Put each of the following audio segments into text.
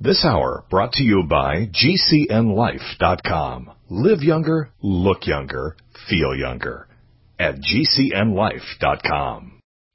This hour brought to you by GCNLife.com. Live younger, look younger, feel younger at GCNLife.com.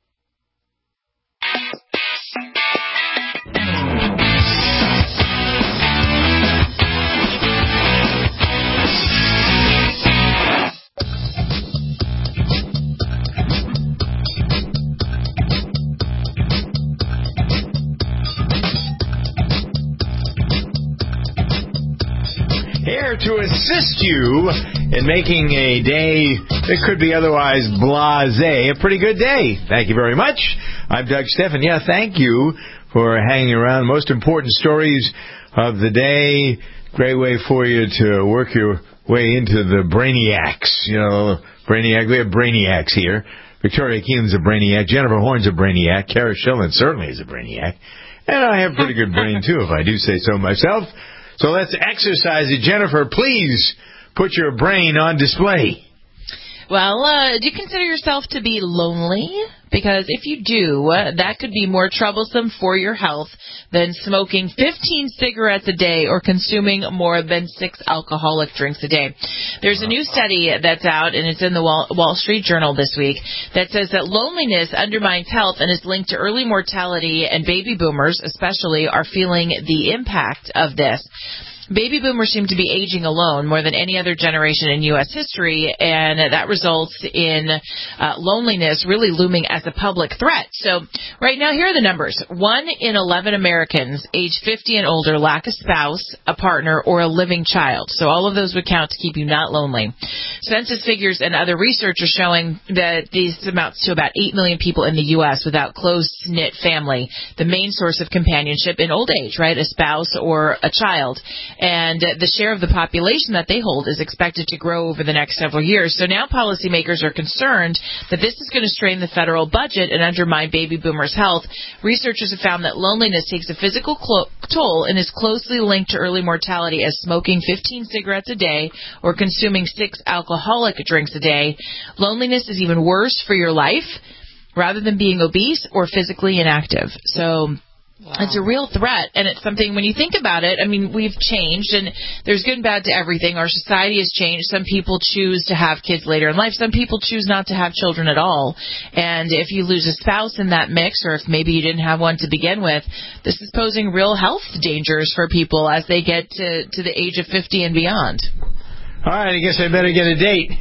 Here to assist you in making a day that could be otherwise blasé a pretty good day. Thank you very much. I'm Doug Steffen. Yeah, thank you for hanging around. Most important stories of the day. Great way for you to work your way into the brainiacs. You know, brainiac. We have brainiacs here. Victoria Keelan's a brainiac. Jennifer Horn's a brainiac. Kara Schillen certainly is a brainiac. And I have a pretty good brain, too, if I do say so myself. So let's exercise it. Jennifer, please put your brain on display. Well, do you consider yourself to be lonely? Because if you do, that could be more troublesome for your health than smoking 15 cigarettes a day or consuming more than 6 alcoholic drinks a day. There's a new study that's out, and it's in the Wall Street Journal this week, that says that loneliness undermines health and is linked to early mortality, and baby boomers especially are feeling the impact of this. Baby boomers seem to be aging alone more than any other generation in U.S. history, and that results in loneliness really looming as a public threat. So right now, here are the numbers. 1 in 11 Americans age 50 and older lack a spouse, a partner, or a living child. So all of those would count to keep you not lonely. Census figures and other research are showing that these amounts to about 8 million people in the U.S. without close-knit family, the main source of companionship in old age, right, a spouse or a child. And the share of the population that they hold is expected to grow over the next several years. So now policymakers are concerned that this is going to strain the federal budget and undermine baby boomers' health. Researchers have found that loneliness takes a physical toll and is closely linked to early mortality as smoking 15 cigarettes a day or consuming 6 alcoholic drinks a day. Loneliness is even worse for your life rather than being obese or physically inactive. So wow. It's a real threat, and it's something, when you think about it, I mean, we've changed, and there's good and bad to everything. Our society has changed. Some people choose to have kids later in life. Some people choose not to have children at all. And if you lose a spouse in that mix, or if maybe you didn't have one to begin with, this is posing real health dangers for people as they get to the age of 50 and beyond. All right, I guess I better get a date.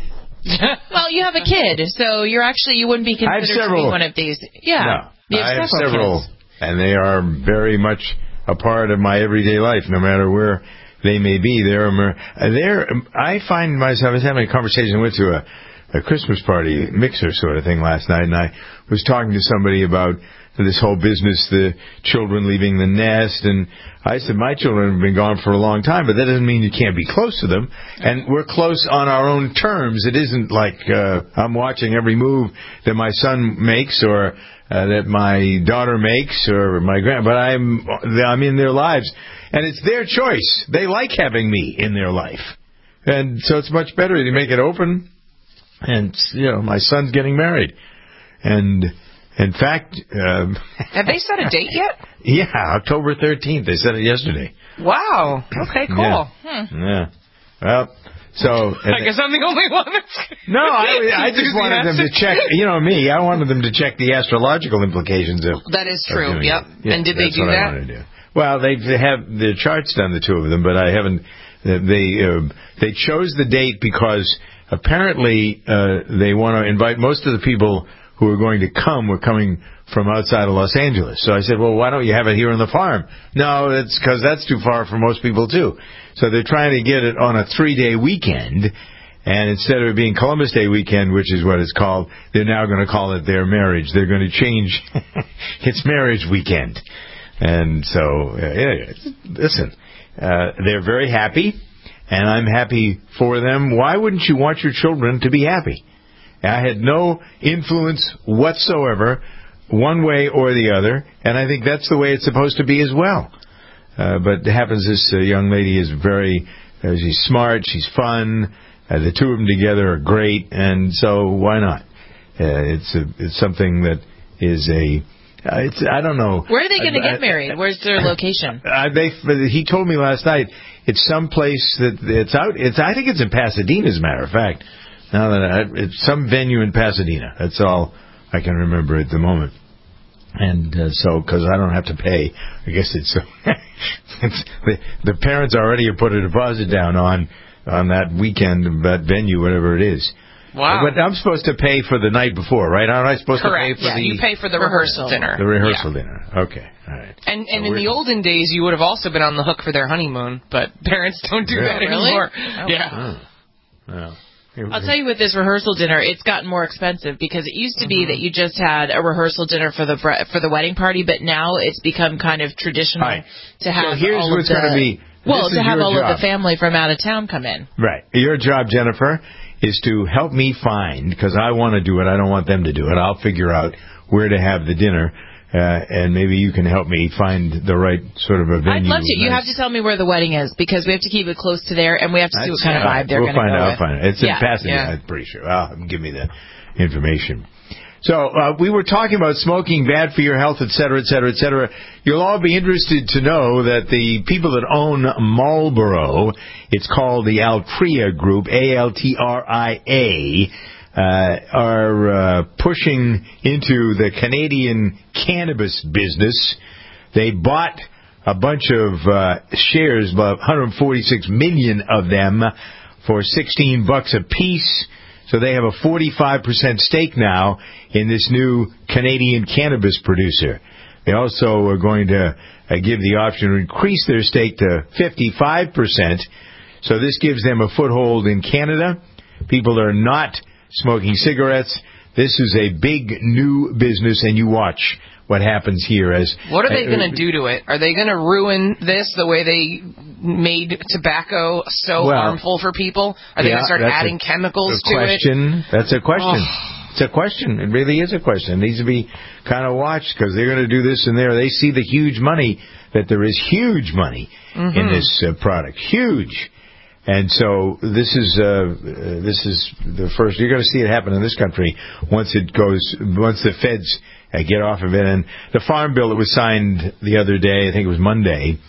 Well, you have a kid, so you wouldn't be considered to be one of these. Yeah, no, I have several kids. And they are very much a part of my everyday life, no matter where they may be. I find myself, I was having a conversation, I went to a Christmas party, mixer sort of thing last night, and I was talking to somebody about this whole business, the children leaving the nest, and I said, my children have been gone for a long time, but that doesn't mean you can't be close to them, and we're close on our own terms. It isn't like I'm watching every move that my son makes or that my daughter makes or my but I'm in their lives, and it's their choice. They like having me in their life, and so it's much better to make it open. And my son's getting married, and in fact, have they set a date yet? Yeah, October 13th. They said it yesterday. Wow. Okay. Cool. Yeah. Well. So I guess I'm the only one. No, I just wanted them to check. You know me, I wanted them to check the astrological implications of. That is true. Yep. Yeah, and did they do that? I want to do. Well, they have their charts done, the two of them, but I haven't. They chose the date because apparently they want to invite most of the people who are going to come. Were coming from outside of Los Angeles. So I said, well, why don't you have it here on the farm? No, it's because that's too far for most people, too. So they're trying to get it on a 3-day weekend, and instead of it being Columbus Day weekend, which is what it's called, they're now going to call it their marriage. They're going to change it's marriage weekend. And so, listen, they're very happy, and I'm happy for them. Why wouldn't you want your children to be happy? I had no influence whatsoever, one way or the other, and I think that's the way it's supposed to be as well. But it happens this young lady is she's smart, she's fun, the two of them together are great, and so why not? It's something that is I don't know. Where are they going to get married? Where's their location? He told me last night it's some place that it's out. I think it's in Pasadena, as a matter of fact. Now that it's some venue in Pasadena. That's all I can remember at the moment. And so, because I don't have to pay, I guess it's the parents already have put a deposit down on that weekend, that venue, whatever it is. Wow. But I'm supposed to pay for the night before, right? Aren't I supposed Correct. to pay for You pay for the rehearsal dinner. The rehearsal dinner. Okay. All right. And in the olden days, you would have also been on the hook for their honeymoon, but parents don't do that anymore. Yeah. Well, I'll tell you, with this rehearsal dinner, it's gotten more expensive because it used to be that you just had a rehearsal dinner for the wedding party, but now it's become kind of traditional to have here's all what's of going to be. to have all of the family from out of town come in. Right. Your job, Jennifer, is to help me find, because I want to do it, I don't want them to do it. I'll figure out where to have the dinner. And maybe you can help me find the right sort of a venue. I'd love to. You have to tell me where the wedding is, because we have to keep it close to there, and we have to see what kind of vibe they're going to go with. I'll find it. It's in Pasadena, I'm pretty sure. Give me the information. So we were talking about smoking, bad for your health, et cetera, et cetera, et cetera. You'll all be interested to know that the people that own Marlboro, it's called the Altria Group, ALTRIA, are pushing into the Canadian cannabis business. They bought a bunch of shares, about 146 million of them, for $16 a piece. So they have a 45% stake now in this new Canadian cannabis producer. They also are going to give the option to increase their stake to 55%. So this gives them a foothold in Canada. People are not smoking cigarettes. This is a big new business, and you watch what happens here. What are they going to do to it? Are they going to ruin this the way they made tobacco so harmful for people? Are they going to start adding chemicals to it? That's a question. It's a question. It really is a question. It needs to be kind of watched, because they're going to do this and there. They see the huge money, that there is huge money in this product. Huge. And so this is the first. You're going to see it happen in this country once the feds get off of it. And the farm bill that was signed the other day, I think it was Monday,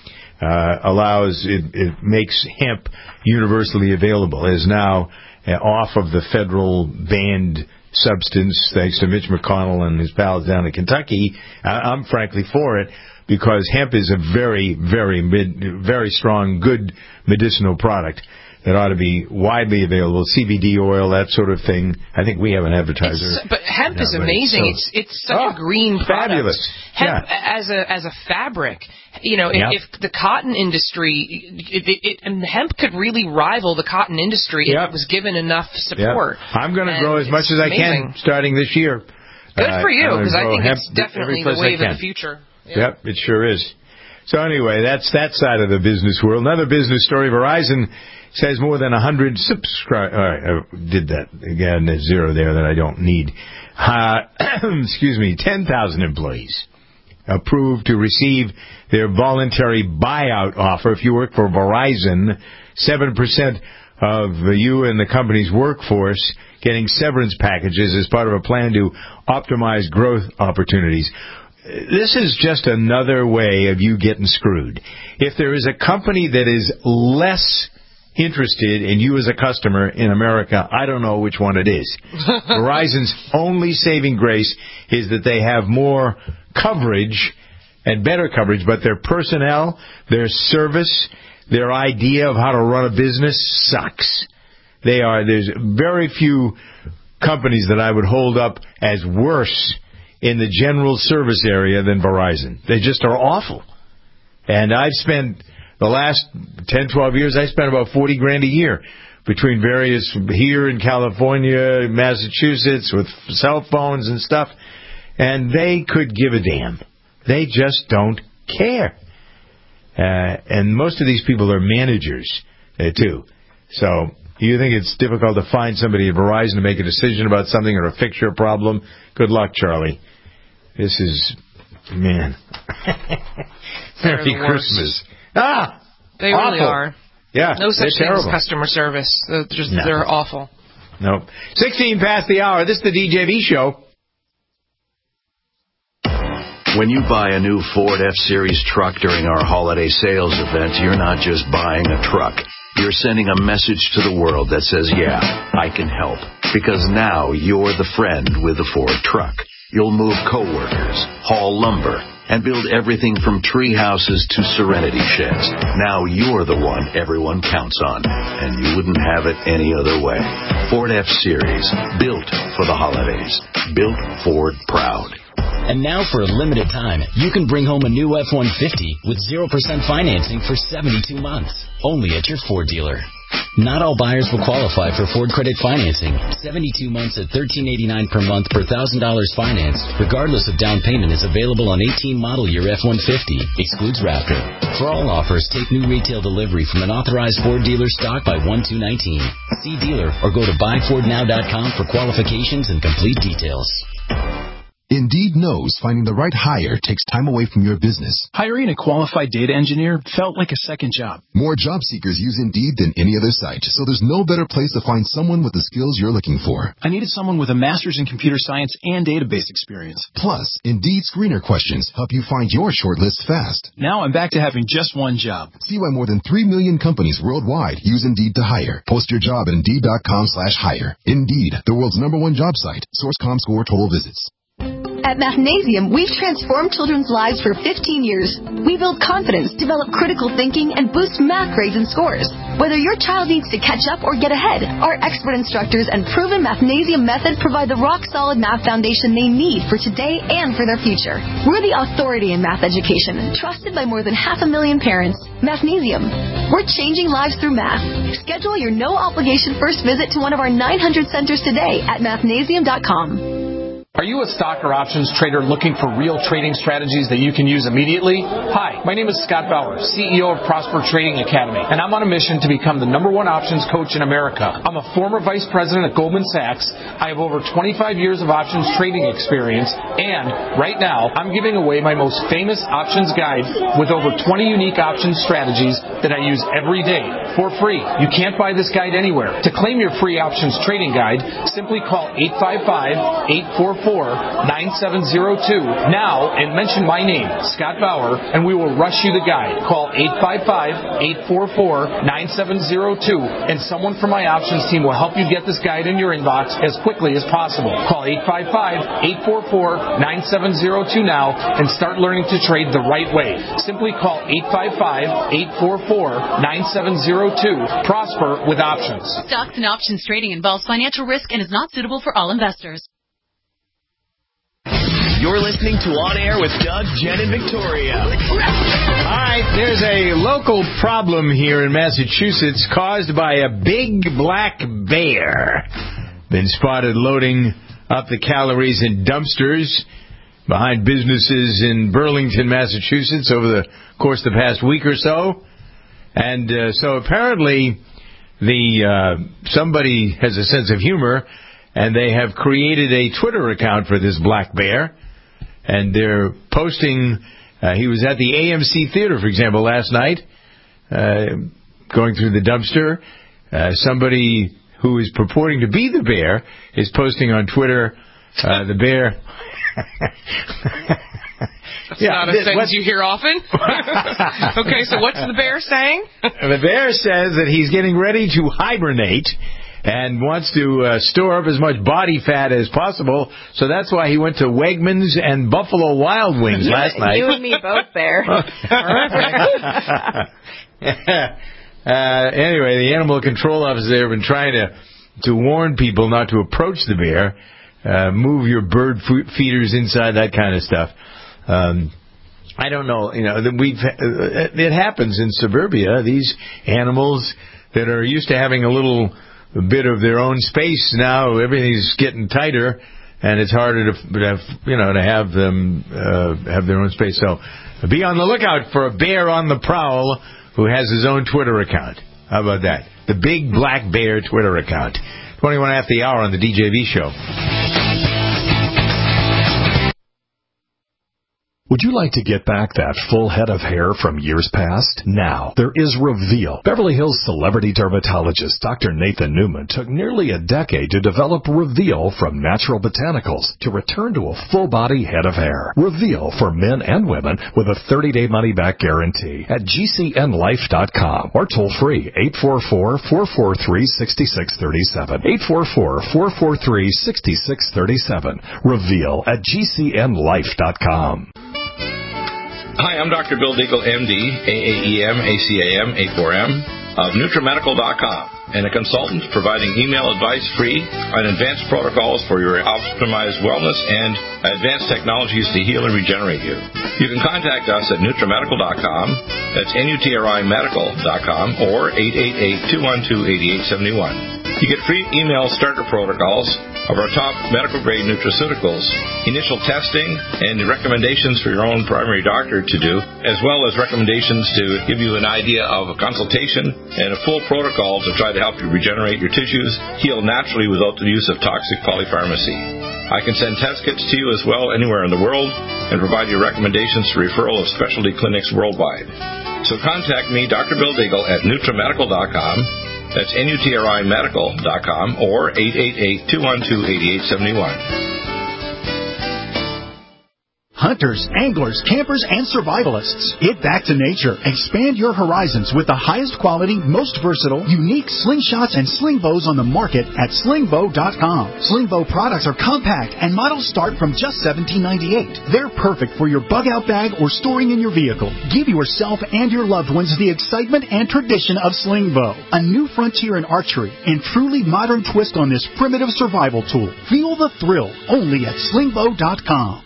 it makes hemp universally available. It is now off of the federal banned substance, thanks to Mitch McConnell and his pals down in Kentucky. I'm frankly for it, because hemp is a very, very very strong, good medicinal product that ought to be widely available. CBD oil, that sort of thing. I think we have an advertiser. But hemp is amazing. It's such a green product. Fabulous. Hemp as a fabric. If the cotton industry, and hemp could really rival the cotton industry if it was given enough support. I'm going to grow as much as I can starting this year. Good for you, because I think it's definitely the wave of the future. Yep, it sure is. So anyway, that's that side of the business world. Another business story, Verizon says more than 100 subscribers. All right, I did that again, a zero there that I don't need. 10,000 employees approved to receive their voluntary buyout offer. If you work for Verizon, 7% of you and the company's workforce getting severance packages as part of a plan to optimize growth opportunities. This is just another way of you getting screwed. If there is a company that is less interested in you as a customer in America, I don't know which one it is. Verizon's only saving grace is that they have more coverage and better coverage, but their personnel, their service, their idea of how to run a business sucks. There's very few companies that I would hold up as worse in the general service area than Verizon. They just are awful. And I've spent the last 10, 12 years, I spent about $40,000 a year between various, here in California, Massachusetts, with cell phones and stuff. And they could give a damn. They just don't care. And most of these people are managers, too. So you think it's difficult to find somebody at Verizon to make a decision about something or to fix your problem? Good luck, Charlie. This is, man. Merry Christmas. They awful. really are. Yeah, no such thing as customer service. They're awful. Nope. 16 past the hour. This is the DJV Show. When you buy a new Ford F-Series truck during our holiday sales event, you're not just buying a truck. You're sending a message to the world that says, yeah, I can help. Because now you're the friend with the Ford truck. You'll move coworkers, haul lumber, and build everything from tree houses to Serenity sheds. Now you're the one everyone counts on, and you wouldn't have it any other way. Ford F-Series, built for the holidays. Built Ford proud. And now for a limited time, you can bring home a new F-150 with 0% financing for 72 months. Only at your Ford dealer. Not all buyers will qualify for Ford Credit financing. 72 months at $13.89 per month per $1,000 financed, regardless of down payment, is available on 18 model year F-150. Excludes Raptor. For all offers, take new retail delivery from an authorized Ford dealer stock by 1/2/19. See dealer or go to buyfordnow.com for qualifications and complete details. Indeed knows finding the right hire takes time away from your business. Hiring a qualified data engineer felt like a second job. More job seekers use Indeed than any other site, so there's no better place to find someone with the skills you're looking for. I needed someone with a master's in computer science and database experience. Plus, Indeed screener questions help you find your shortlist fast. Now I'm back to having just one job. See why more than 3 million companies worldwide use Indeed to hire. Post your job at Indeed.com/hire. Indeed, the world's #1 job site. Source ComScore total visits. At Mathnasium, we've transformed children's lives for 15 years. We build confidence, develop critical thinking, and boost math grades and scores. Whether your child needs to catch up or get ahead, our expert instructors and proven Mathnasium method provide the rock-solid math foundation they need for today and for their future. We're the authority in math education, trusted by more than 500,000 parents. Mathnasium. We're changing lives through math. Schedule your no-obligation first visit to one of our 900 centers today at mathnasium.com. Are you a stock or options trader looking for real trading strategies that you can use immediately? Hi, my name is Scott Bauer, CEO of Prosper Trading Academy, and I'm on a mission to become the #1 options coach in America. I'm a former vice president at Goldman Sachs. I have over 25 years of options trading experience, and right now, I'm giving away my most famous options guide with over 20 unique options strategies that I use every day for free. You can't buy this guide anywhere. To claim your free options trading guide, simply call 855-844-9702 now and mention my name, Scott Bauer, and we will rush you the guide. Call 855-844-9702 and someone from my options team will help you get this guide in your inbox as quickly as possible. Call 855-844-9702 now and start learning to trade the right way. Simply call 855-844-9702. Prosper with options. Stocks and options trading involves financial risk and is not suitable for all investors. You're listening to On Air with Doug, Jen, and Victoria. All right, there's a local problem here in Massachusetts caused by a big black bear. Been spotted loading up the calories in dumpsters behind businesses in Burlington, Massachusetts over the course of the past week or so. And so apparently somebody has a sense of humor, and they have created a Twitter account for this black bear. And they're posting, he was at the AMC Theater, for example, last night, going through the dumpster. Somebody who is purporting to be the bear is posting on Twitter, the bear. That's not a sentence you hear often. Okay, so what's the bear saying? The bear says that he's getting ready to hibernate and wants to store up as much body fat as possible. So that's why he went to Wegmans and Buffalo Wild Wings last night. You and me both there. Anyway, the animal control officer have been trying to warn people not to approach the bear, move your bird feeders inside, that kind of stuff. I don't know. It happens in suburbia. These animals that are used to having a little bit of their own space, now everything's getting tighter, and it's harder to have them have their own space. So be on the lookout for a bear on the prowl who has his own Twitter account. How about that? The Big Black Bear Twitter account. 21 after the hour on the DJV show. Would you like to get back that full head of hair from years past? Now, there is Reveal. Beverly Hills celebrity dermatologist Dr. Nathan Newman took nearly a decade to develop Reveal from natural botanicals to return to a full-body head of hair. Reveal for men and women with a 30-day money-back guarantee at GCNlife.com or toll free 844-443-6637. 844-443-6637. Reveal at GCNlife.com. Hi, I'm Dr. Bill Deagle, MD, AAEM, ACAM, A4M, of NutriMedical.com, and a consultant providing email advice free on advanced protocols for your optimized wellness and advanced technologies to heal and regenerate you. You can contact us at NutriMedical.com, that's NutriMedical.com, or 888-212-8871. You get free email starter protocols of our top medical-grade nutraceuticals, initial testing, and recommendations for your own primary doctor to do, as well as recommendations to give you an idea of a consultation and a full protocol to try to help you regenerate your tissues, heal naturally without the use of toxic polypharmacy. I can send test kits to you as well anywhere in the world and provide you recommendations for referral of specialty clinics worldwide. So contact me, Dr. Bill Deagle, at NutriMedical.com. That's NutriMedical.com or 888-212-8871. Hunters, anglers, campers, and survivalists. Get back to nature. Expand your horizons with the highest quality, most versatile, unique slingshots and sling bows on the market at slingbow.com. Slingbow products are compact and models start from just $17.98. They're perfect for your bug-out bag or storing in your vehicle. Give yourself and your loved ones the excitement and tradition of Slingbow, a new frontier in archery and truly modern twist on this primitive survival tool. Feel the thrill only at slingbow.com.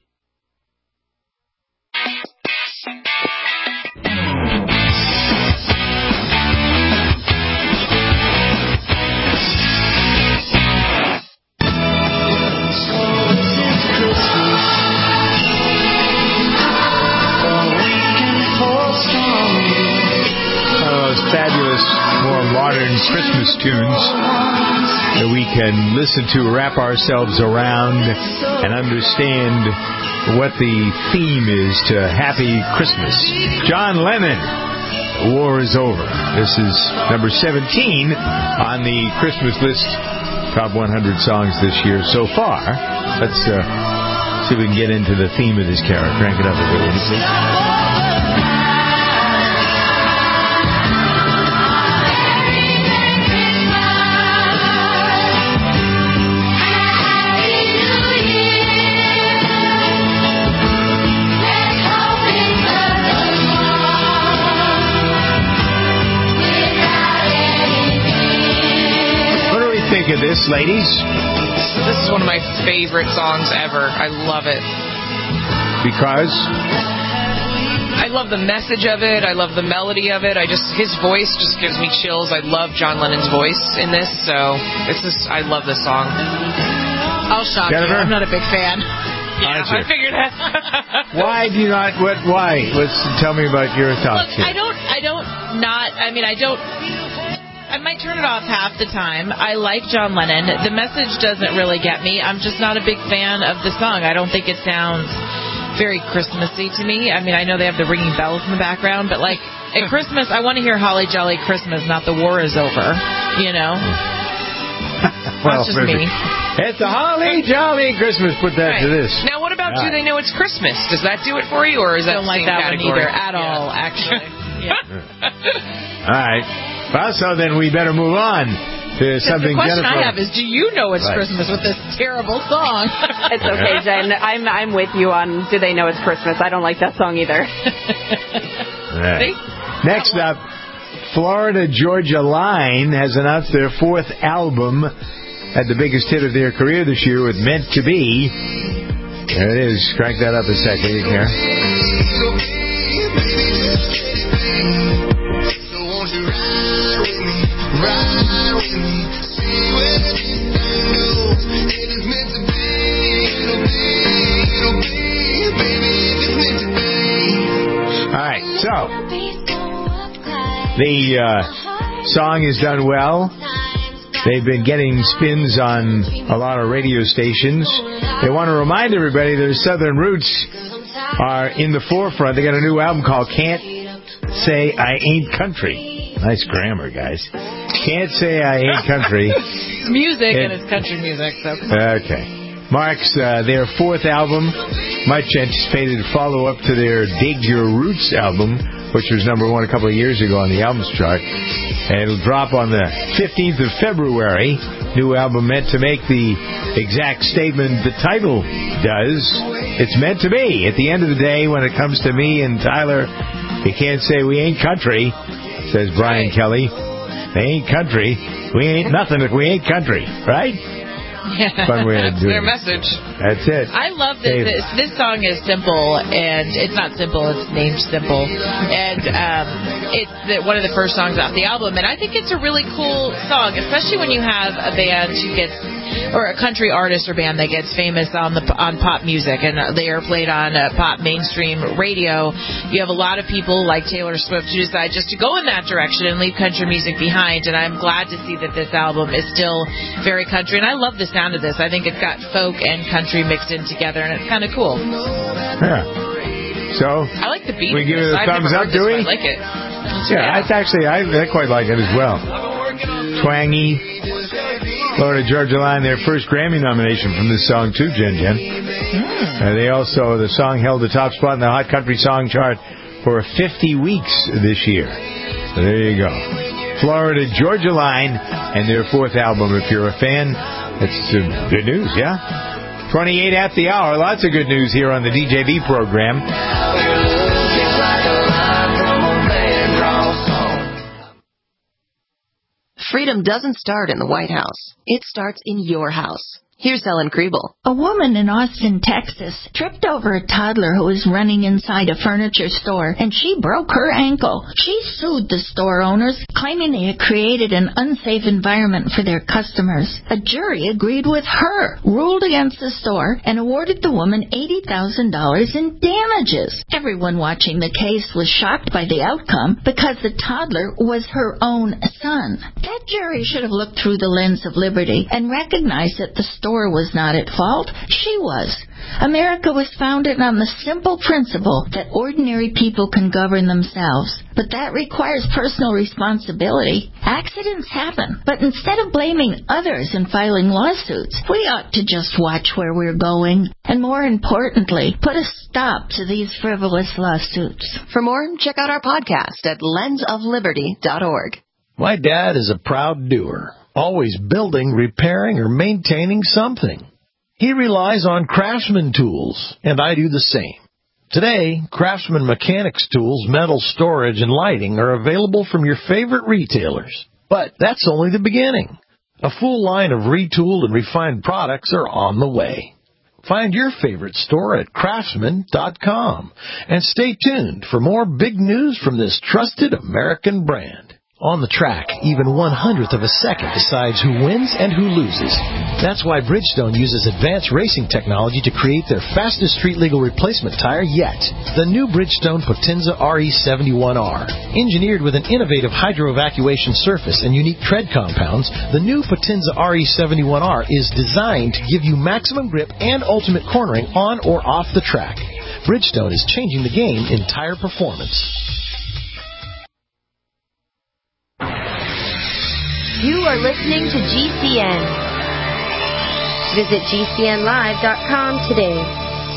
Fabulous, more modern Christmas tunes that we can listen to, wrap ourselves around, and understand what the theme is to Happy Christmas. John Lennon, War is Over. This is number 17 on the Christmas list, top 100 songs this year so far. Let's see if we can get into the theme of this carol. Crank it up a bit, will you please? Think of this, ladies. This is one of my favorite songs ever. I love it. Because? I love the message of it. I love the melody of it. His voice just gives me chills. I love John Lennon's voice in this, so I love this song. I'll shock Jennifer? you. I'm not a big fan. Yeah, I figured that. Why do you not? Why? Let's tell me about your thoughts. Look, I might turn it off half the time. I like John Lennon. The message doesn't really get me. I'm just not a big fan of the song. I don't think it sounds very Christmassy to me. I mean, I know they have the ringing bells in the background, but like at Christmas, I want to hear Holly Jolly Christmas, not the war is over. You know? Well, that's just me. It's a holly jolly Christmas. Put that to this. Now, what about Do They Know It's Christmas? Does that do it for you, or is that don't like that category? one either at all, actually. All right. Well, so then we better move on to something. The question Jennifer, I have is, do you know it's Christmas with this terrible song? It's okay, Jen. I'm with you on Do They Know It's Christmas. I don't like that song either. Right. Next up, Florida Georgia Line has announced their fourth album, had the biggest hit of their career this year with Meant to Be. There it is. Crank that up a second. You care? All right, so the song has done well. They've been getting spins on a lot of radio stations. They want to remind everybody their Southern roots are in the forefront. They got a new album called Can't Say I Ain't Country. Nice grammar, guys. Can't Say I Ain't Country. It's music, and it's country music. So. Okay. Marks their fourth album, much anticipated follow-up to their Dig Your Roots album, which was number one a couple of years ago on the albums chart. And it'll drop on the 15th of February. New album meant to make the exact statement the title does. It's meant to be. At the end of the day, when it comes to me and Tyler, you can't say we ain't country, says Brian Kelly. They ain't country. We ain't nothing if we ain't country, right? Yeah, fun way that's their message. That's it. I love that this song is simple, and it's not simple, it's named Simple. And it's one of the first songs off the album, and I think it's a really cool song, especially when you have a band who gets, or a country artist or band that gets famous on pop music, and they are played on pop mainstream radio. You have a lot of people like Taylor Swift who decide just to go in that direction and leave country music behind, and I'm glad to see that this album is still very country, and I love the sound of this. I think it's got folk and country mixed in together, and it's kind of cool. Yeah. So I like the beat. We give it a thumbs up, do we? I like it. Yeah, it's actually I quite like it as well. Twangy. Florida Georgia Line, their first Grammy nomination from this song too, Jen. The song held the top spot in the Hot Country Song chart for 50 weeks this year. So there you go. Florida Georgia Line and their fourth album. If you're a fan, it's good news, yeah? 28 at the hour. Lots of good news here on the DJB program. Freedom doesn't start in the White House. It starts in your house. Here's Ellen Kriebel. A woman in Austin, Texas, tripped over a toddler who was running inside a furniture store, and she broke her ankle. She sued the store owners, claiming they had created an unsafe environment for their customers. A jury agreed with her, ruled against the store, and awarded the woman $80,000 in damages. Everyone watching the case was shocked by the outcome because the toddler was her own son. That jury should have looked through the lens of liberty and recognized that the store was not at fault. She was. America was founded on the simple principle that ordinary people can govern themselves. But that requires personal responsibility. Accidents happen, but instead of blaming others and filing lawsuits, we ought to just watch where we're going. And more importantly, put a stop to these frivolous lawsuits. For more, check out our podcast at lensofliberty.org. My dad is a proud doer, always building, repairing, or maintaining something. He relies on Craftsman tools, and I do the same. Today, Craftsman mechanics tools, metal storage, and lighting are available from your favorite retailers. But that's only the beginning. A full line of retooled and refined products are on the way. Find your favorite store at Craftsman.com and stay tuned for more big news from this trusted American brand. On the track, even 1/100th of a second decides who wins and who loses. That's why Bridgestone uses advanced racing technology to create their fastest street-legal replacement tire yet. The new Bridgestone Potenza RE71R. Engineered with an innovative hydro-evacuation surface and unique tread compounds, the new Potenza RE71R is designed to give you maximum grip and ultimate cornering on or off the track. Bridgestone is changing the game in tire performance. You are listening to GCN. Visit GCNlive.com today.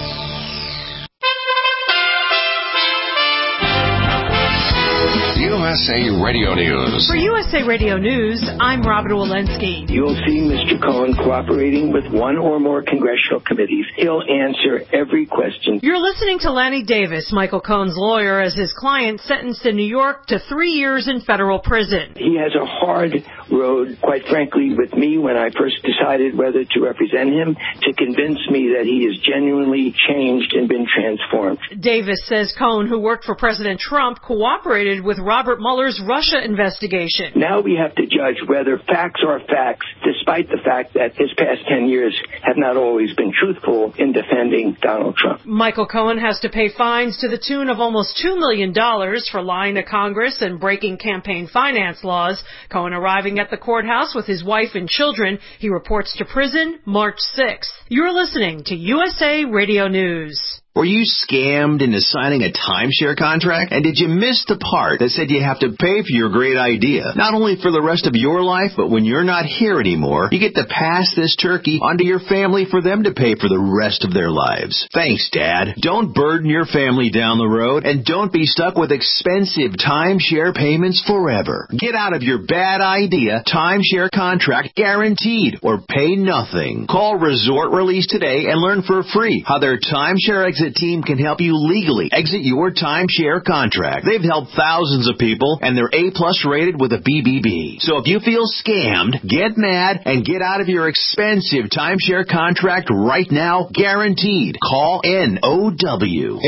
USA Radio News. For USA Radio News, I'm Robin Walensky. You'll see Mr. Cohen cooperating with one or more congressional committees. He'll answer every question. You're listening to Lanny Davis, Michael Cohen's lawyer, as his client sentenced in New York to 3 years in federal prison. He has a hard road, quite frankly, with me when I first decided whether to represent him, to convince me that he is genuinely changed and been transformed. Davis says Cohen, who worked for President Trump, cooperated with Robert Mueller's Russia investigation. Now we have to judge whether facts are facts, despite the fact that his past 10 years have not always been truthful in defending Donald Trump. Michael Cohen has to pay fines to the tune of almost $2 million for lying to Congress and breaking campaign finance laws. Cohen arriving at the courthouse with his wife and children. He reports to prison March 6th. You're listening to USA Radio News. Were you scammed into signing a timeshare contract? And did you miss the part that said you have to pay for your great idea? Not only for the rest of your life, but when you're not here anymore, you get to pass this turkey onto your family for them to pay for the rest of their lives. Thanks, Dad. Don't burden your family down the road, and don't be stuck with expensive timeshare payments forever. Get out of your bad idea timeshare contract guaranteed, or pay nothing. Call Resort Release today and learn for free how their timeshare exit team can help you legally exit your timeshare contract. They've helped thousands of people, and they're A-plus rated with a BBB. So if you feel scammed, get mad and get out of your expensive timeshare contract right now, guaranteed. Call NOW.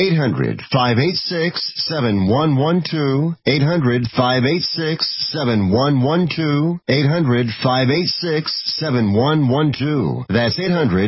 800-586-7112. 800-586-7112. 800-586-7112. That's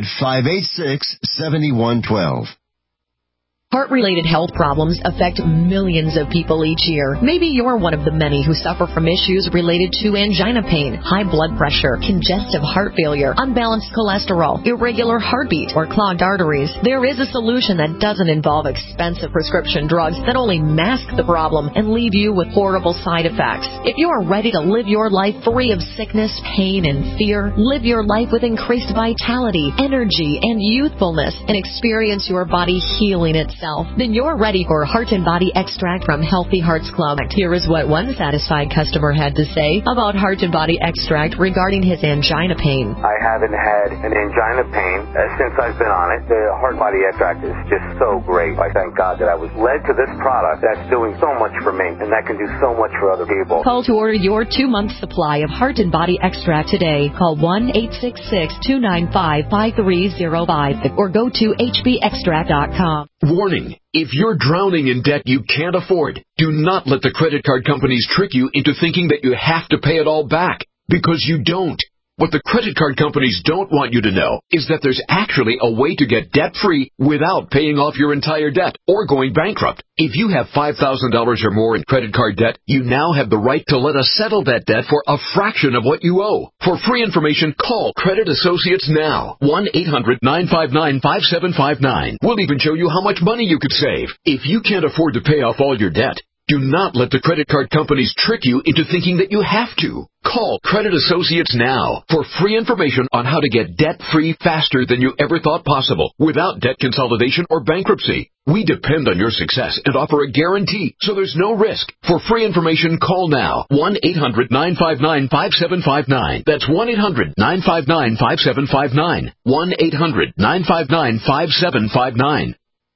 800-586-7112. Heart-related health problems affect millions of people each year. Maybe you're one of the many who suffer from issues related to angina pain, high blood pressure, congestive heart failure, unbalanced cholesterol, irregular heartbeat, or clogged arteries. There is a solution that doesn't involve expensive prescription drugs that only mask the problem and leave you with horrible side effects. If you are ready to live your life free of sickness, pain, and fear, live your life with increased vitality, energy, and youthfulness, and experience your body healing itself, then you're ready for Heart and Body Extract from Healthy Hearts Club. Here is what one satisfied customer had to say about Heart and Body Extract regarding his angina pain. I haven't had an angina pain since I've been on it. The Heart and Body Extract is just so great. I thank God that I was led to this product that's doing so much for me, and that can do so much for other people. Call to order your 2-month supply of Heart and Body Extract today. Call 1-866-295-5305 or go to hbextract.com. Warning, if you're drowning in debt you can't afford, do not let the credit card companies trick you into thinking that you have to pay it all back, because you don't. What the credit card companies don't want you to know is that there's actually a way to get debt-free without paying off your entire debt or going bankrupt. If you have $5,000 or more in credit card debt, you now have the right to let us settle that debt for a fraction of what you owe. For free information, call Credit Associates now. 1-800-959-5759. We'll even show you how much money you could save. If you can't afford to pay off all your debt, do not let the credit card companies trick you into thinking that you have to. Call Credit Associates now for free information on how to get debt-free faster than you ever thought possible without debt consolidation or bankruptcy. We depend on your success and offer a guarantee, so there's no risk. For free information, call now. 1-800-959-5759. That's 1-800-959-5759. 1-800-959-5759.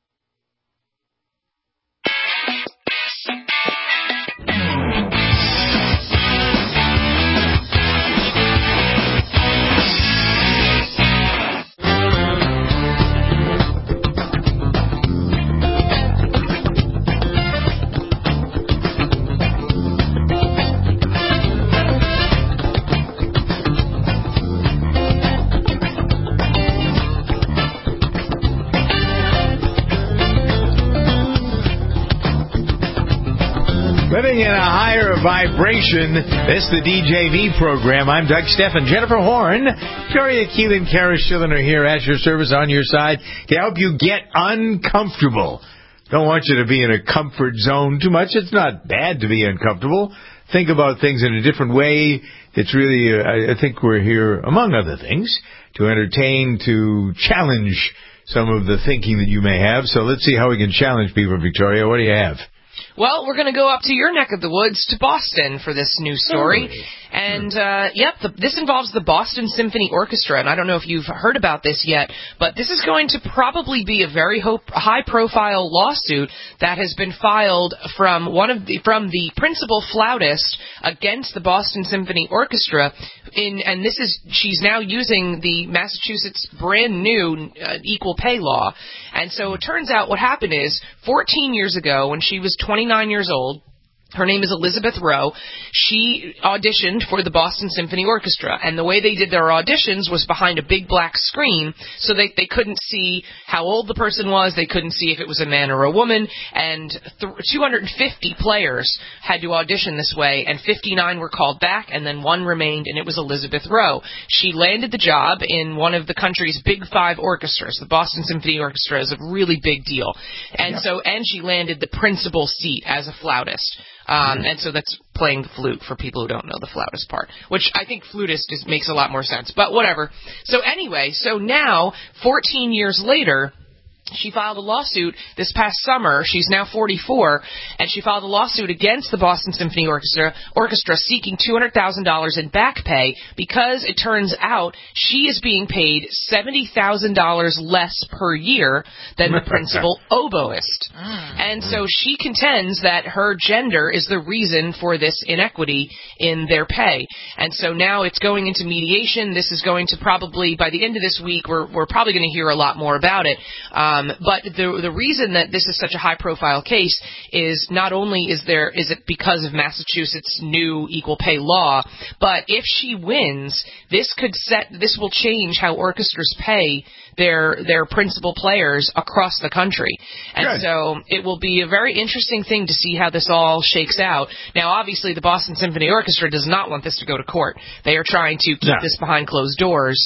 Living in a higher vibration. This is the DJV program. I'm Doug Steffen. Jennifer Horn, Victoria Keelan, Kara Schillen are here at your service, on your side to help you get uncomfortable. Don't want you to be in a comfort zone too much. It's not bad to be uncomfortable. Think about things in a different way. It's really, I think we're here, among other things, to entertain, to challenge some of the thinking that you may have. So let's see how we can challenge people, Victoria. What do you have? Well, we're going to go up to your neck of the woods, to Boston, for this new story. And, this involves the Boston Symphony Orchestra. And I don't know if you've heard about this yet, but this is going to probably be a very high-profile lawsuit that has been filed from the principal flautist against the Boston Symphony Orchestra. She's now using the Massachusetts brand new equal pay law. And so it turns out what happened is 14 years ago, when she was 29 years old, Her name is Elizabeth Rowe. She auditioned for the Boston Symphony Orchestra, and the way they did their auditions was behind a big black screen, so they couldn't see how old the person was, they couldn't see if it was a man or a woman, and 250 players had to audition this way, and 59 were called back, and then one remained, and it was Elizabeth Rowe. She landed the job in one of the country's big 5 orchestras. The Boston Symphony Orchestra is a really big deal. And and she landed the principal seat as a flautist. And so that's playing the flute for people who don't know the flautist part, which I think flutist makes a lot more sense, but whatever. So anyway, so now, 14 years later, she filed a lawsuit this past summer. She's now 44, and she filed a lawsuit against the Boston Symphony Orchestra seeking $200,000 in back pay because it turns out she is being paid $70,000 less per year than the principal oboist. And so she contends that her gender is the reason for this inequity in their pay. And so now it's going into mediation. This is going to probably, by the end of this week, we're probably going to hear a lot more about it. But the reason that this is such a high-profile case is not only is it because of Massachusetts' new equal pay law, but if she wins, this will change how orchestras pay their principal players across the country. And so it will be a very interesting thing to see how this all shakes out. Now, obviously, the Boston Symphony Orchestra does not want this to go to court. They are trying to keep this behind closed doors.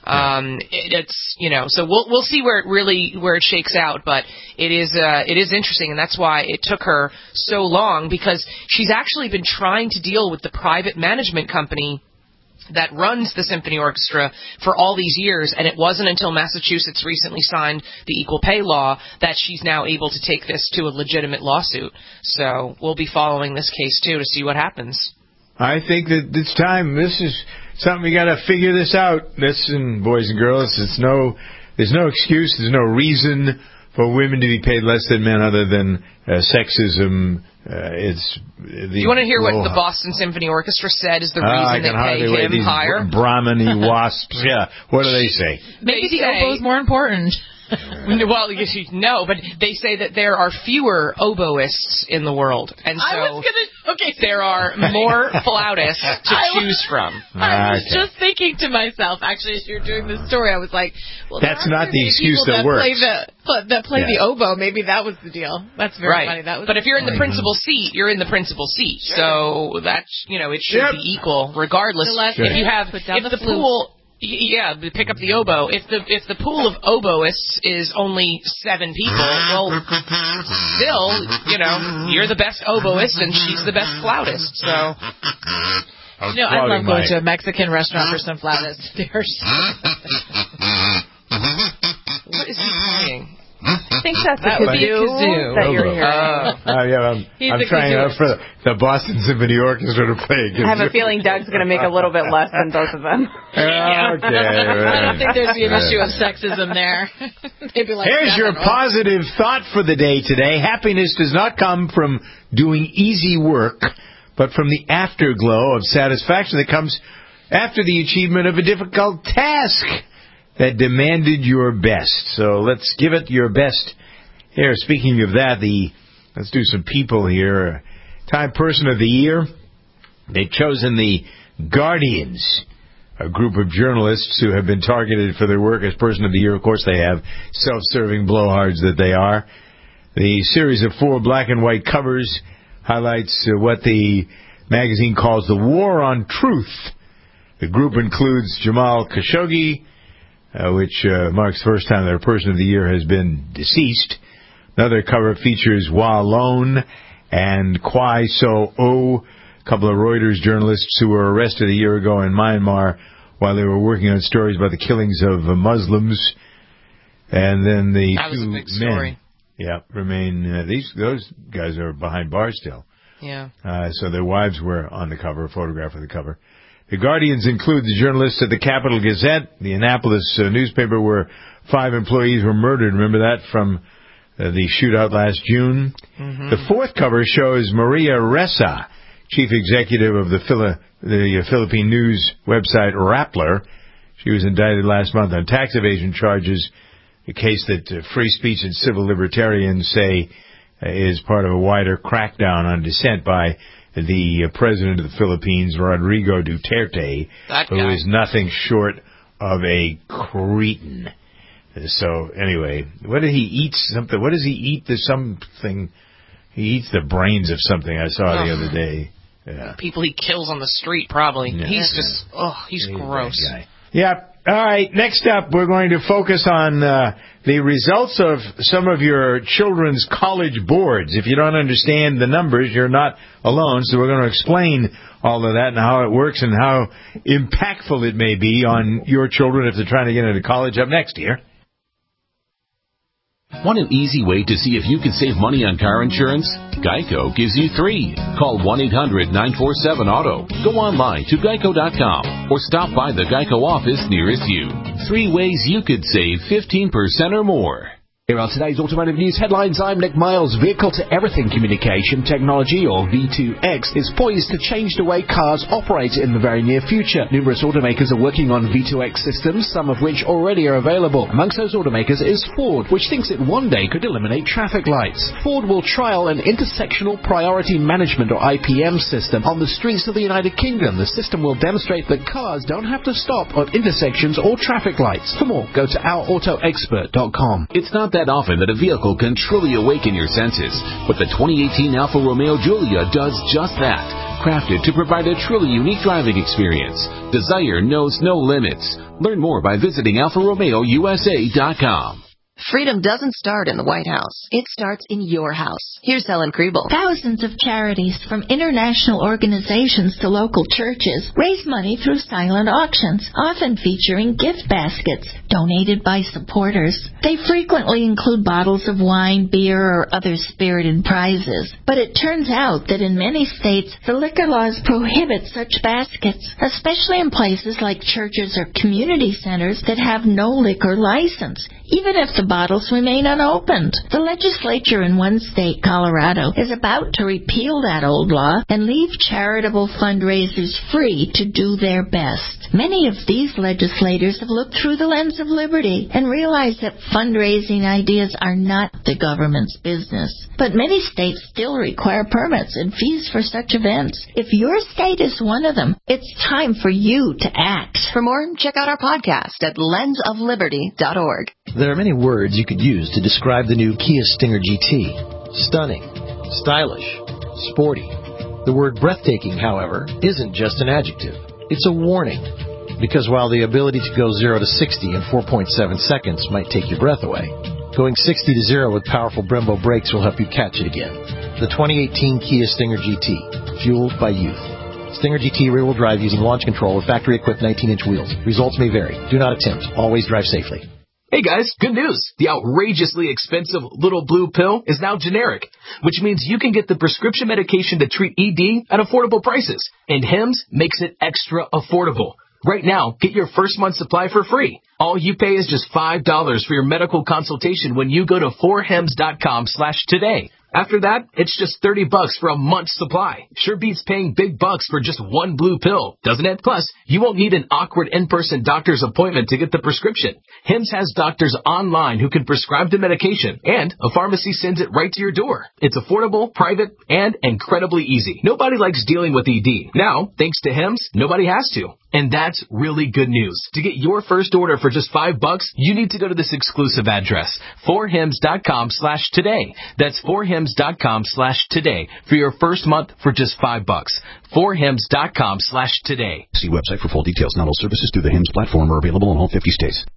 So we'll see where it shakes out, but it is interesting, and that's why it took her so long, because she's actually been trying to deal with the private management company that runs the symphony orchestra for all these years, and it wasn't until Massachusetts recently signed the equal pay law that she's now able to take this to a legitimate lawsuit. So we'll be following this case too to see what happens. I think that it's time. This is something we got to figure this out. Listen, boys and girls, there's no excuse, there's no reason for women to be paid less than men other than sexism. Do you want to hear what the Boston Symphony Orchestra said is the reason they pay him higher? Brahminy wasps. Yeah. What do they say? Maybe the oboe is more important. Well, no, but they say that there are fewer oboists in the world, and so there are more flautists to choose from. I was just thinking to myself, actually, as you were doing this story, I was like, well, that's not the excuse that works. That play the oboe, maybe that was the deal. That's very funny. But if you're in the principal seat, you're in the principal seat. So that's, it should be equal regardless. If you have, if the pool, pick up the oboe. If the pool of oboists is only 7 people, well, still, you're the best oboist and she's the best flautist. So, I love going to a Mexican restaurant for some flautists. What is he playing? I think that's a kazoo that you're hearing. I'm trying out for the Boston Symphony Orchestra to play a kazoo. I have a feeling Doug's going to make a little bit less than both of them. Okay. I don't think there's an issue of sexism there. Here's your positive thought for the day today. Happiness does not come from doing easy work, but from the afterglow of satisfaction that comes after the achievement of a difficult task that demanded your best. So let's give it your best. Here, speaking of that, let's do some people here. Time Person of the Year. They've chosen the Guardians, a group of journalists who have been targeted for their work as Person of the Year. Of course they have, self-serving blowhards that they are. The series of 4 black and white covers highlights what the magazine calls the War on Truth. The group includes Jamal Khashoggi, which marks the first time that a Person of the Year has been deceased. Another cover features Wa Lone and Kwai So Oh, a couple of Reuters journalists who were arrested a year ago in Myanmar while they were working on stories about the killings of Muslims. And then the that was 2 a big story. men remain. Those guys are behind bars still. Yeah. So their wives were on the cover, a photograph of the cover. The Guardians include the journalists at the Capital Gazette, the Annapolis newspaper where 5 employees were murdered. Remember that from the shootout last June? Mm-hmm. The 4th cover shows Maria Ressa, chief executive of the Philippine news website Rappler. She was indicted last month on tax evasion charges, a case that Free Speech and Civil Libertarians say is part of a wider crackdown on dissent by the president of the Philippines, Rodrigo Duterte, who is nothing short of a cretin. So anyway, what did he eat? Something? What does he eat? There's something. He eats the brains of something I saw the other day. Yeah. People he kills on the street, probably. Yeah. He's gross. Yeah. All right. Next up, we're going to focus on the results of some of your children's college boards. If you don't understand the numbers, you're not alone. So we're going to explain all of that and how it works and how impactful it may be on your children if they're trying to get into college up next year. Want an easy way to see if you can save money on car insurance? Geico gives you 3. Call 1-800-947-AUTO. Go online to geico.com or stop by the Geico office nearest you. 3 ways you could save 15% or more. Here are today's automotive news headlines. I'm Nick Miles. Vehicle-to-Everything Communication Technology, or V2X, is poised to change the way cars operate in the very near future. Numerous automakers are working on V2X systems, some of which already are available. Amongst those automakers is Ford, which thinks it one day could eliminate traffic lights. Ford will trial an Intersectional Priority Management, or IPM, system on the streets of the United Kingdom. The system will demonstrate that cars don't have to stop at intersections or traffic lights. For more, go to ourautoexpert.com. It's not that often that a vehicle can truly awaken your senses, but the 2018 Alfa Romeo Giulia does just that. Crafted to provide a truly unique driving experience. Desire knows no limits. Learn more by visiting AlfaRomeoUSA.com. Freedom doesn't start in the White House. It starts in your house. Here's Helen Kriebel. Thousands of charities, from international organizations to local churches, raise money through silent auctions, often featuring gift baskets donated by supporters. They frequently include bottles of wine, beer, or other spirited prizes. But it turns out that in many states, the liquor laws prohibit such baskets, especially in places like churches or community centers that have no liquor license, even if the bottles remain unopened. The legislature in one state, Colorado, is about to repeal that old law and leave charitable fundraisers free to do their best. Many of these legislators have looked through the lens of liberty and realized that fundraising ideas are not the government's business. But many states still require permits and fees for such events. If your state is one of them, it's time for you to act. For more, check out our podcast at lensofliberty.org. There are many words you could use to describe the new Kia Stinger GT. Stunning, stylish, sporty. The word breathtaking, however, isn't just an adjective. It's a warning. Because while the ability to go 0 to 60 in 4.7 seconds might take your breath away, going 60 to 0 with powerful Brembo brakes will help you catch it again. The 2018 Kia Stinger GT, fueled by youth. Stinger GT rear-wheel drive using launch control with factory-equipped 19-inch wheels. Results may vary. Do not attempt. Always drive safely. Hey guys, good news. The outrageously expensive Little Blue Pill is now generic, which means you can get the prescription medication to treat ED at affordable prices. And Hims makes it extra affordable. Right now, get your first month supply for free. All you pay is just $5 for your medical consultation when you go to 4hims.com/today. After that, it's just $30 for a month's supply. Sure beats paying big bucks for just one blue pill, doesn't it? Plus, you won't need an awkward in-person doctor's appointment to get the prescription. Hims has doctors online who can prescribe the medication, and a pharmacy sends it right to your door. It's affordable, private, and incredibly easy. Nobody likes dealing with ED. Now, thanks to Hims, nobody has to. And that's really good news. To get your first order for just $5, you need to go to this exclusive address, 4hims.com/today. That's 4hims.com/today for your first month for just $5. 4hims.com/today. See website for full details. Not all services through the Hims platform are available in all 50 states.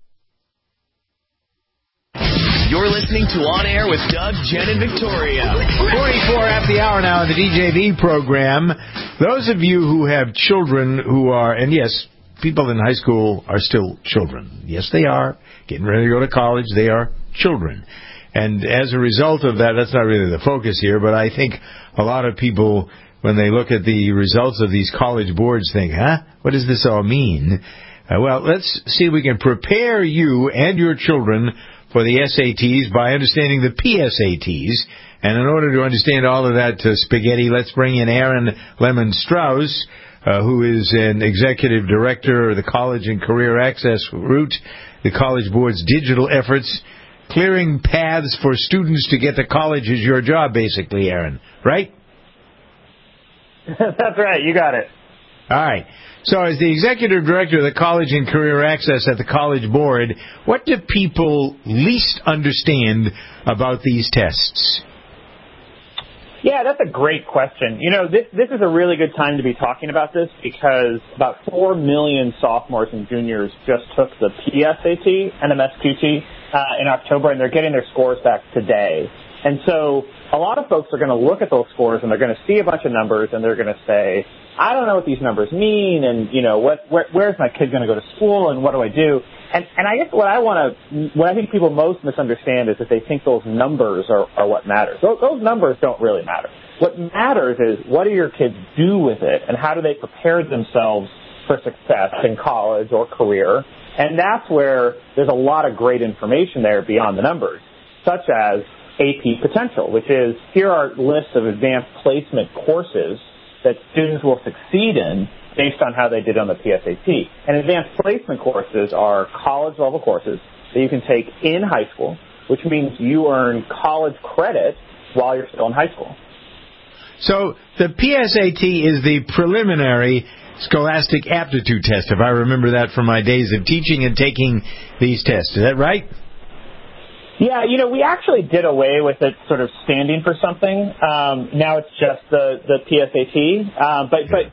You're listening to On Air with Doug, Jen, and Victoria. 44 after the hour now in the DJV program. Those of you who have children who are, and yes, people in high school are still children. Yes, they are. Getting ready to go to college, they are children. And as a result of that, that's not really the focus here, but I think a lot of people, when they look at the results of these college boards, think, what does this all mean? Well, let's see if we can prepare you and your children for the SATs by understanding the PSATs. And in order to understand all of that spaghetti, let's bring in Aaron Lemon-Strauss, who is an executive director of the College and Career Access Route, the College Board's digital efforts. clearing paths for students to get to college is your job, basically, Aaron, right? That's right. You got it. All right. So as the executive director of the College and Career Access at the College Board, what do people least understand about these tests? Yeah, that's a great question. You know, this is a really good time to be talking about this because about 4 million sophomores and juniors just took the PSAT and MSQT in October, and they're getting their scores back today. And so a lot of folks are going to look at those scores, and they're going to see a bunch of numbers, and they're going to say, I don't know what these numbers mean, and, you know, where's my kid going to go to school, and what do I do? And I guess what I think people most misunderstand is that they think those numbers are what matters. Those numbers don't really matter. What matters is what do your kids do with it, and how do they prepare themselves for success in college or career? And that's where there's a lot of great information there beyond the numbers, such as AP Potential, which is here are lists of advanced placement courses that students will succeed in based on how they did on the PSAT. And advanced placement courses are college-level courses that you can take in high school, which means you earn college credit while you're still in high school. So the PSAT is the preliminary scholastic aptitude test, if I remember that from my days of teaching and taking these tests. Is that right? Yeah, you know, we actually did away with it sort of standing for something. Now it's just the PSAT.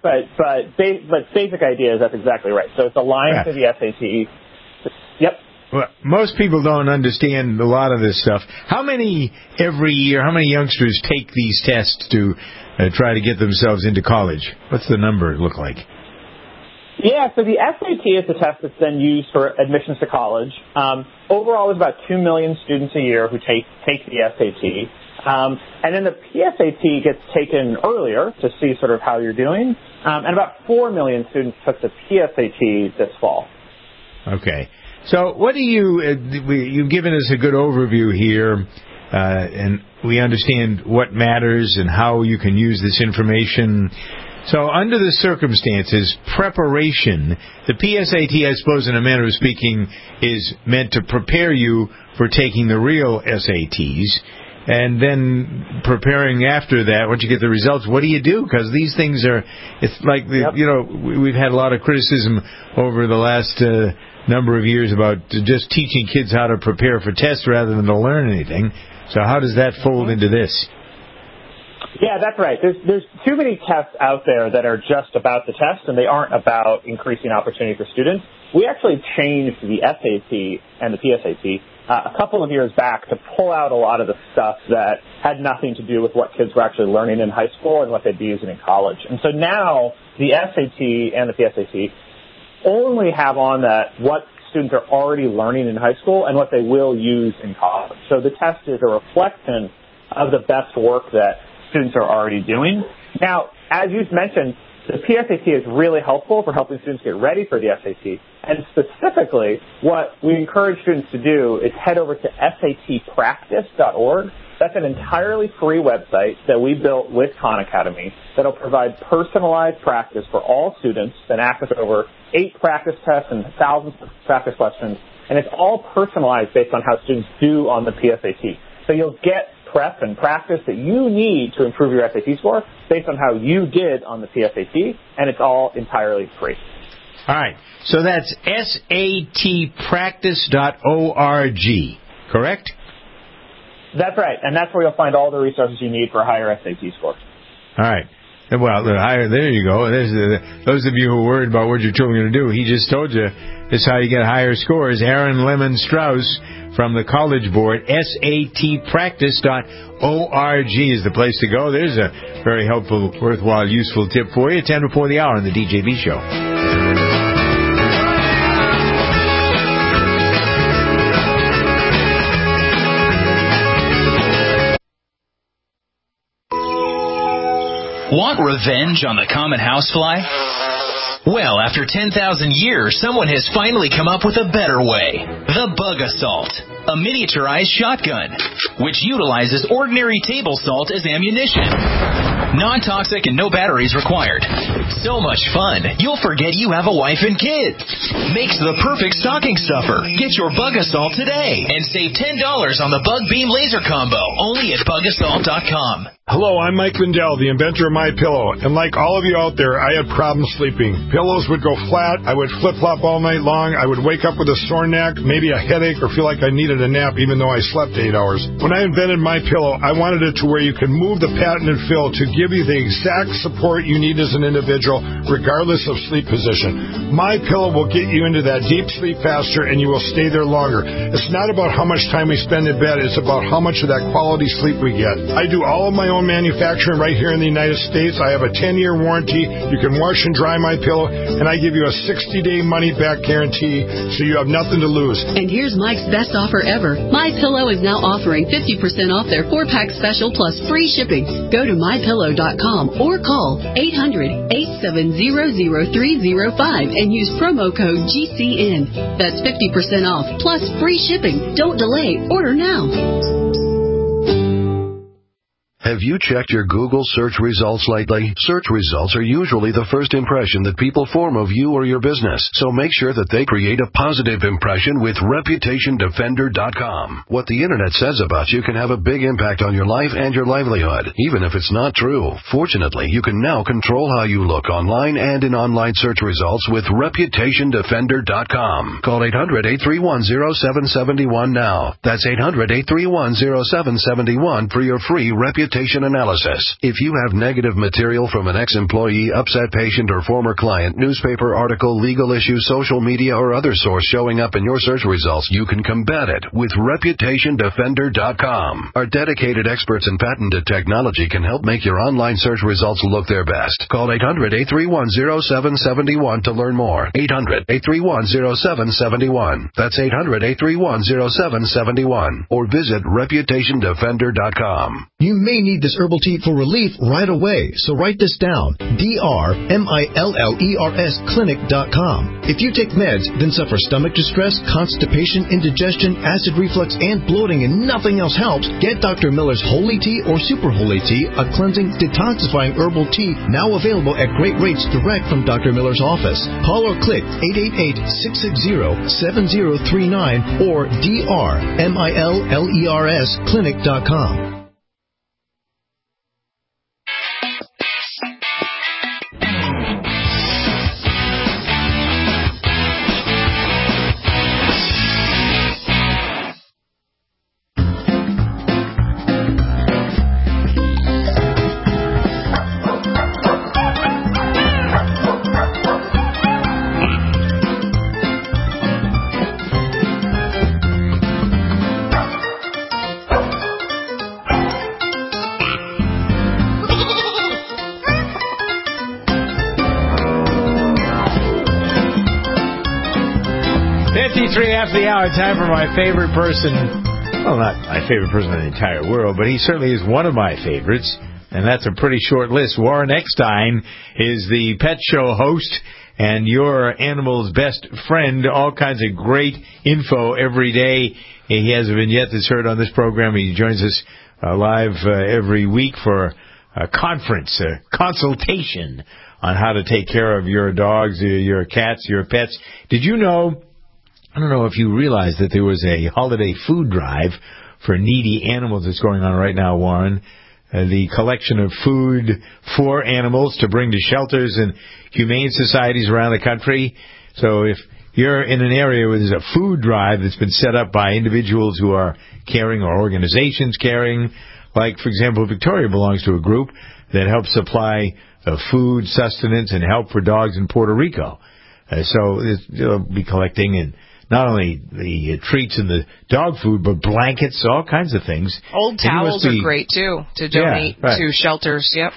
But basic idea is that's exactly right. So it's aligned to the SAT. Yep. Well, most people don't understand a lot of this stuff. How many youngsters take these tests to try to get themselves into college? What's the number look like? Yeah, so the SAT is the test that's then used for admissions to college. Overall, there's about 2 million students a year who take the SAT. And then the PSAT gets taken earlier to see sort of how you're doing. And about 4 million students took the PSAT this fall. Okay. So what do you've given us a good overview here, and we understand what matters and how you can use this information. So under the circumstances, preparation, the PSAT, I suppose, in a manner of speaking, is meant to prepare you for taking the real SATs. And then preparing after that, once you get the results, what do you do? Because these things are, it's like, you know, we've had a lot of criticism over the last number of years about just teaching kids how to prepare for tests rather than to learn anything. So how does that fold into this? Yeah, that's right. There's too many tests out there that are just about the test, and they aren't about increasing opportunity for students. We actually changed the SAT and the PSAT a couple of years back to pull out a lot of the stuff that had nothing to do with what kids were actually learning in high school and what they'd be using in college. And so now the SAT and the PSAT only have on that what students are already learning in high school and what they will use in college. So the test is a reflection of the best work that students are already doing. Now, as you mentioned, the PSAT is really helpful for helping students get ready for the SAT. And specifically, what we encourage students to do is head over to satpractice.org. That's an entirely free website that we built with Khan Academy that'll provide personalized practice for all students and access over 8 practice tests and thousands of practice questions. And it's all personalized based on how students do on the PSAT. So you'll get prep and practice that you need to improve your SAT score based on how you did on the PSAT, and it's all entirely free. All right. So that's satpractice.org, correct? That's right, and that's where you'll find all the resources you need for a higher SAT score. All right. Well, there you go. Those of you who are worried about what your children are going to do, he just told you this is how you get higher scores. Aaron Lemon Strauss from the College Board, satpractice.org is the place to go. There's a very helpful, worthwhile, useful tip for you. 10 before the hour on the DJB Show. Want revenge on the common housefly? Well, after 10,000 years, someone has finally come up with a better way. The Bug Assault, a miniaturized shotgun, which utilizes ordinary table salt as ammunition. Non-toxic and no batteries required. So much fun, you'll forget you have a wife and kids. Makes the perfect stocking stuffer. Get your Bug Assault today and save $10 on the Bug Beam Laser Combo, only at BugAssault.com. Hello, I'm Mike Lindell, the inventor of MyPillow, and like all of you out there, I had problems sleeping. Pillows would go flat, I would flip-flop all night long, I would wake up with a sore neck, maybe a headache, or feel like I needed a nap even though I slept 8 hours. When I invented MyPillow, I wanted it to where you can move the patented fill to give you the exact support you need as an individual, regardless of sleep position. MyPillow will get you into that deep sleep faster, and you will stay there longer. It's not about how much time we spend in bed, it's about how much of that quality sleep we get. I do all of my own manufacturing right here in the United States. I have a 10-year warranty. You can wash and dry MyPillow, and I give you a 60-day money-back guarantee, so you have nothing to lose. And here's Mike's best offer ever. MyPillow is now offering 50% off their 4-pack special plus free shipping. Go to MyPillow.com or call 800-870-0305 and use promo code GCN. That's 50% off plus free shipping. Don't delay. Order now. Have you checked your Google search results lately? Search results are usually the first impression that people form of you or your business, so make sure that they create a positive impression with ReputationDefender.com. What the Internet says about you can have a big impact on your life and your livelihood, even if it's not true. Fortunately, you can now control how you look online and in online search results with ReputationDefender.com. Call 800-831-0771 now. That's 800-831-0771 for your free reputation analysis. If you have negative material from an ex-employee, upset patient, or former client, newspaper article, legal issue, social media, or other source showing up in your search results, you can combat it with ReputationDefender.com. Our dedicated experts in patented technology can help make your online search results look their best. Call 800-831-0771 to learn more. 800-831-0771. That's 800-831-0771. Or visit ReputationDefender.com. You may need this herbal tea for relief right away, so write this down. DRMILLERS clinic.com. If you take meds, then suffer stomach distress, constipation, indigestion, acid reflux, and bloating, and nothing else helps, get Dr. Miller's Holy Tea or Super Holy Tea, a cleansing, detoxifying herbal tea now available at great rates direct from Dr. Miller's office. Call or click 888-660-7039 or DRMILLERS clinic.com. After the hour, time for my favorite person. Well, not my favorite person in the entire world, but he certainly is one of my favorites, and that's a pretty short list. Warren Eckstein is the Pet Show host and your animal's best friend. All kinds of great info every day. He has a vignette that's heard on this program. He joins us live every week for a conference, a consultation on how to take care of your dogs, your cats, your pets. Did you know... I don't know if you realize that there was a holiday food drive for needy animals that's going on right now, Warren. The collection of food for animals to bring to shelters and humane societies around the country. So if you're in an area where there's a food drive that's been set up by individuals who are caring or organizations caring, like, for example, Victoria belongs to a group that helps supply food, sustenance, and help for dogs in Puerto Rico. So they'll be collecting and not only the treats and the dog food, but blankets, all kinds of things. Old towels are great, too, to donate to shelters. Yep.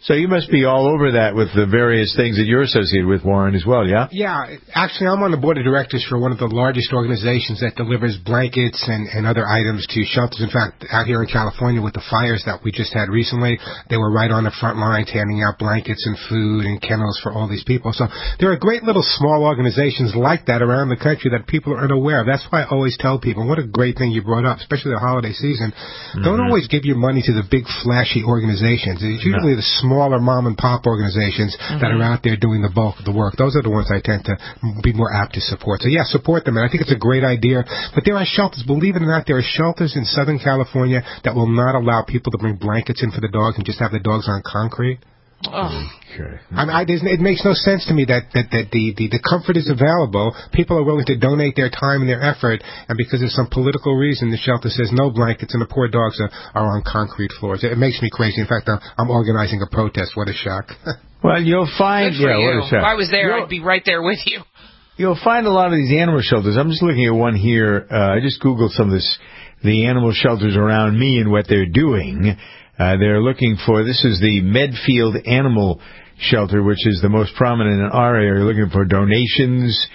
So you must be all over that with the various things that you're associated with, Warren, as well, yeah? Yeah, actually, I'm on the board of directors for one of the largest organizations that delivers blankets and other items to shelters. In fact, out here in California with the fires that we just had recently, they were right on the front lines handing out blankets and food and kennels for all these people. So there are great little small organizations like that around the country that people are unaware of. That's why I always tell people, what a great thing you brought up, especially the holiday season. Don't always give your money to the big, flashy organizations. It's usually the smaller mom-and-pop organizations that are out there doing the bulk of the work. Those are the ones I tend to be more apt to support. So, yeah, support them. And I think it's a great idea. But there are shelters. Believe it or not, there are shelters in Southern California that will not allow people to bring blankets in for the dogs and just have the dogs on concrete. Okay. It makes no sense to me that the comfort is available. People are willing to donate their time and their effort, and because of some political reason, the shelter says no blankets, and the poor dogs are on concrete floors. It makes me crazy. In fact, I'm organizing a protest. What a shock. Well, you'll find... Good for you. What a shock. If I was there, I'd be right there with you. You'll find a lot of these animal shelters. I'm just looking at one here. I just Googled some of this, the animal shelters around me and what they're doing. They're looking for, this is the Medfield Animal Shelter, which is the most prominent in our area. They're looking for donations.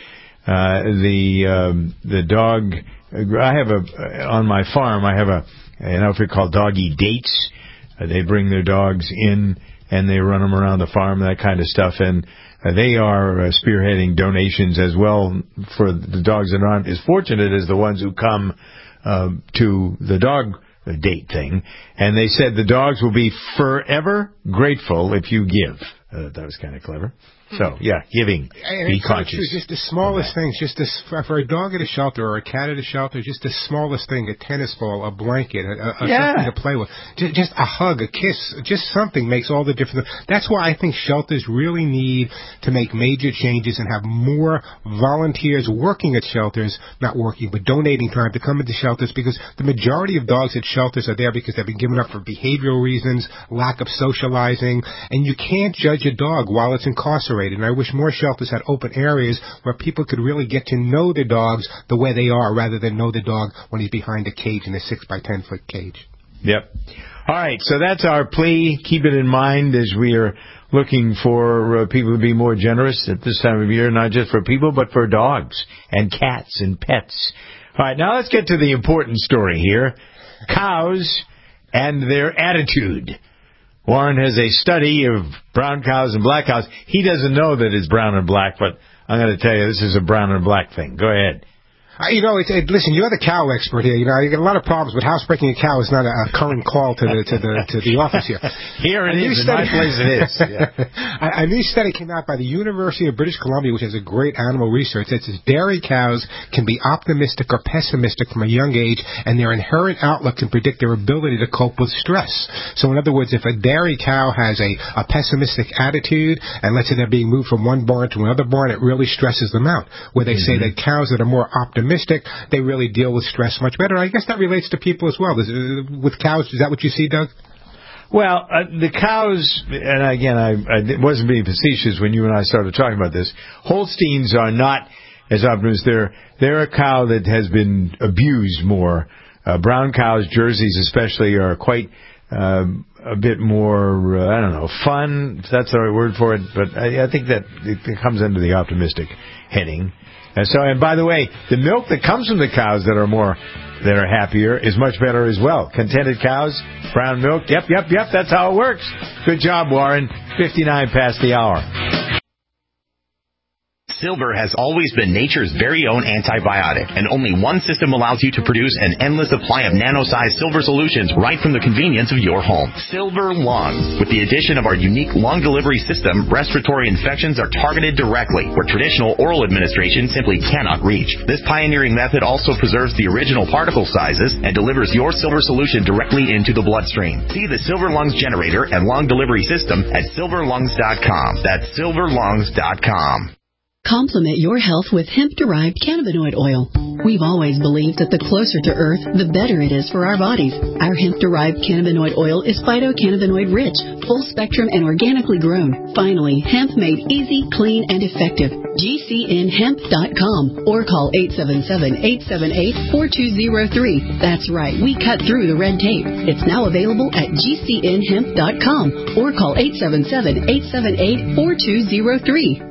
The dog, I have on my farm, I have an outfit called Doggy Dates. They bring their dogs in and they run them around the farm, that kind of stuff. And they are spearheading donations as well for the dogs that aren't as fortunate as the ones who come to the dog date thing, and they said the dogs will be forever grateful if you give. That was kind of clever. So, yeah, giving. Be conscious. Just the smallest things. For a dog at a shelter or a cat at a shelter, just the smallest thing, a tennis ball, a blanket, something to play with. Just a hug, a kiss, just something makes all the difference. That's why I think shelters really need to make major changes and have more volunteers working at shelters, not working, but donating time to come into shelters, because the majority of dogs at shelters are there because they've been given up for behavioral reasons, lack of socializing, and you can't judge a dog while it's incarcerated. And I wish more shelters had open areas where people could really get to know their dogs the way they are, rather than know the dog when he's behind a cage in a 6x10-foot cage. Yep. All right, so that's our plea. Keep it in mind as we are looking for people to be more generous at this time of year, not just for people, but for dogs and cats and pets. All right, now let's get to the important story here. Cows and their attitude. Warren has a study of brown cows and black cows. He doesn't know that it's brown and black, but I'm going to tell you this is a brown and black thing. Go ahead. Listen, you're the cow expert here. I get a lot of problems, but housebreaking a cow is not a current call to the office here. Here it is. In my place it is. Yeah. A new study came out by the University of British Columbia, which has a great animal research, that says dairy cows can be optimistic or pessimistic from a young age, and their inherent outlook can predict their ability to cope with stress. So, in other words, if a dairy cow has a pessimistic attitude, and let's say they're being moved from one barn to another barn, it really stresses them out. Where they say that cows that are more optimistic, they really deal with stress much better. I guess that relates to people as well. With cows, is that what you see, Doug? Well, the cows, and again, I wasn't being facetious when you and I started talking about this. Holsteins are not as optimistic. They're a cow that has been abused more. Brown cows, Jerseys especially, are quite a bit more, I don't know, fun, if that's the right word for it. But I think that it comes under the optimistic heading. And by the way, the milk that comes from the cows that are happier is much better as well. Contented cows, brown milk. Yep. That's how it works. Good job, Warren. 59 past the hour. Silver has always been nature's very own antibiotic, and only one system allows you to produce an endless supply of nano-sized silver solutions right from the convenience of your home. Silver Lungs. With the addition of our unique lung delivery system, respiratory infections are targeted directly, where traditional oral administration simply cannot reach. This pioneering method also preserves the original particle sizes and delivers your silver solution directly into the bloodstream. See the Silver Lungs generator and lung delivery system at silverlungs.com. That's silverlungs.com. Complement your health with hemp-derived cannabinoid oil. We've always believed that the closer to Earth, the better it is for our bodies. Our hemp-derived cannabinoid oil is phytocannabinoid-rich, full-spectrum, and organically grown. Finally, hemp made easy, clean, and effective. GCNhemp.com or call 877-878-4203. That's right, we cut through the red tape. It's now available at GCNhemp.com or call 877-878-4203.